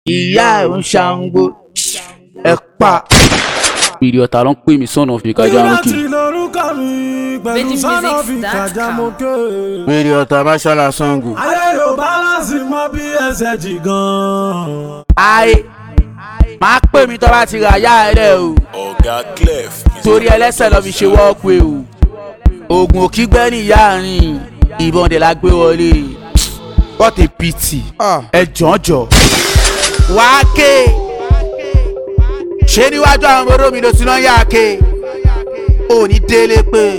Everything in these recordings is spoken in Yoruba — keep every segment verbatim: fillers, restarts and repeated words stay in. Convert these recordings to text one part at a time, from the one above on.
ìyá ń ṣàǹgbó ẹ pa. Ìrì ọ̀tá ló ń pè mí sọ́nà fi kájà mókè. Ìrì ọ̀tá bá ṣọlá Ṣàngó. ayé yóò bálánsì mọ bí ẹsẹ̀ jì gan. ayé máa pè mí tó bá ti rà yá rẹ o. Ọ̀gá Clef. torí ẹlẹ́sẹ̀ lọ́ fi ṣe wọ́ọ̀pù o. oògùn òkígbẹ́ ní ìyá rìn ìbọn dẹ̀ la gbé wọlé. what a pity. ẹ jọ̀ọ́jọ̀ wá ké ṣé níwájú àwọn ọmọdé mi ló ti lọ́ọ́ yá ké ò ní délé pé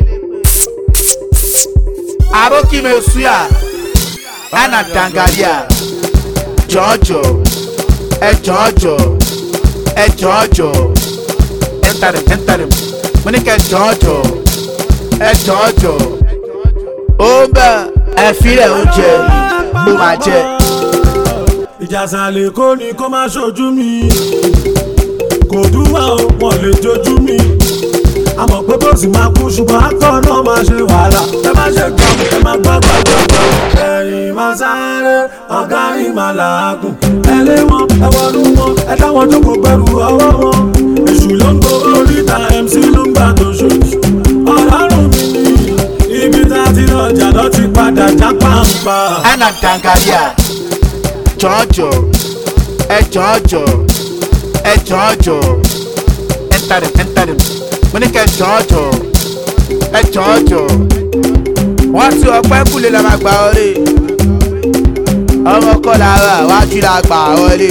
àbókí mi ò súyà lánà dangalia jọ̀ọ́jọ̀ ẹ jọ̀ọ́jọ̀ ẹ jọ̀ọ́jọ̀ ẹ̀ńtàrẹ̀ ẹ̀ńtàrẹ̀ mo ní kẹ́ jọ̀ọ́jọ̀ ẹ jọ̀ọ́jọ̀ ó ń bẹ̀ ẹ filẹ̀ oúnjẹ mo máa jẹ. ìjà sàlẹ̀ kò ní kó má ṣojú mi kò dúwà ó wọn lè jojú mi àmọ́ pé bó sì máa kú ṣùgbọ́n akọ́ náà máa ṣe wàhálà ẹ má ṣe gbọ́ ẹ má gbọ́ gbàgbọ́ ẹ̀yìn máa sáré ọ̀gá yìí máa làágùn ẹ lé wọn ẹ wọnú wọn ẹ táwọn jókòó pẹ̀lú ọwọ́ wọn èṣù ló ń gbó oríta M C ló ń gbà tó ṣoṣù ọlọ́run mi ní ibi tá a ti lọ́jà lọ́ ti padà jápá ń pa. lánà dangalia jọ̀ọ́jọ̀ ẹ jọ̀ọ́jọ̀ ẹ jọ̀ọ́jọ̀ ẹ̀ńtàrẹ̀ ẹ̀ńtàrẹ̀ mo ní kẹ́ jọ̀ọ́jọ̀ ẹ jọ̀ọ́jọ̀ wọ́n ti ọpẹ́ kúlẹ̀ la máa gbà wọlé ọmọ kọ́ lára wájú la gbà wọlé.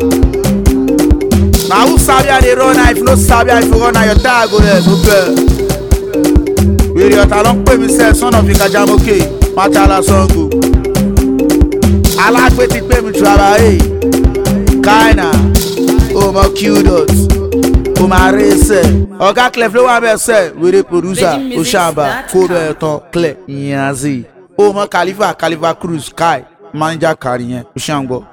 na who sabi how dey run if no sabi how you run na your tag go there mo bẹ̀. wèrè ọ̀tá ló ń pè mí sẹ́ sọ́nà fi kájà mókè Máṣálá Ṣàngó. alágbé ti pè mí trabaye káìnà ọmọ qdot ọmọ arẹsẹ ọ̀gá Clef ló wà bẹ́ẹ̀ sẹ́ wèrè producer oṣàmbà kó bẹ́ẹ̀ tán Clef yanzi ọmọ Khalifa Khalifa Cruz kai manager kárí yẹn oṣàǹgbọ́.